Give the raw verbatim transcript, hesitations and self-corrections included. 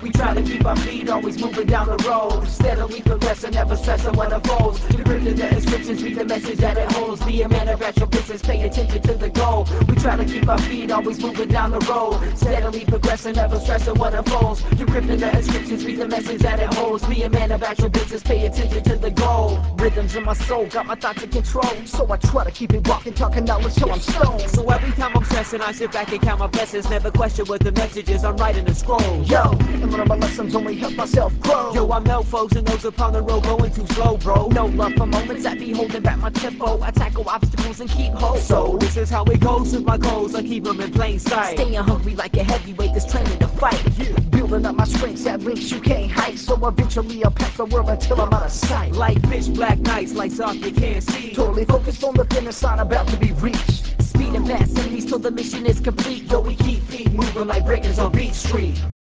We try to keep our feet always moving down the road, steadily progressing, never stressing what unfolds. Decrypting the inscriptions, read the message that it holds. Be a man about your business, pay attention to the goal. We try to keep our feet always moving down the road, steadily progressing, never stressing what unfolds. Decrypting the inscriptions, read the message that it holds. Be a man about your business, pay attention to the goal. Rhythms in my soul, got my thoughts in control, so I try to keep it walking, talking knowledge till I'm stoned. So every time I'm stressing, I sit back and count my blessings. Never question what the message is, I'm writing a scroll. Yo, and one of my lessons only help myself grow. Yo, I melt foes and those upon the road going too slow, bro. No love for moments that be holding back my tempo. I tackle obstacles and keep hope. So this is how it goes with my goals, I keep them in plain sight. Staying hungry like a heavyweight that's training to fight. Yeah. Building up my strengths at links you can't hike, so eventually I'll pass the world until I'm out of sight. Like pitch black nights, lights off, you can't see. Totally focused on the finish line about to be reached. Speeding past enemies till the mission is complete. Yo, we keep feet moving like breakers on Beach Street.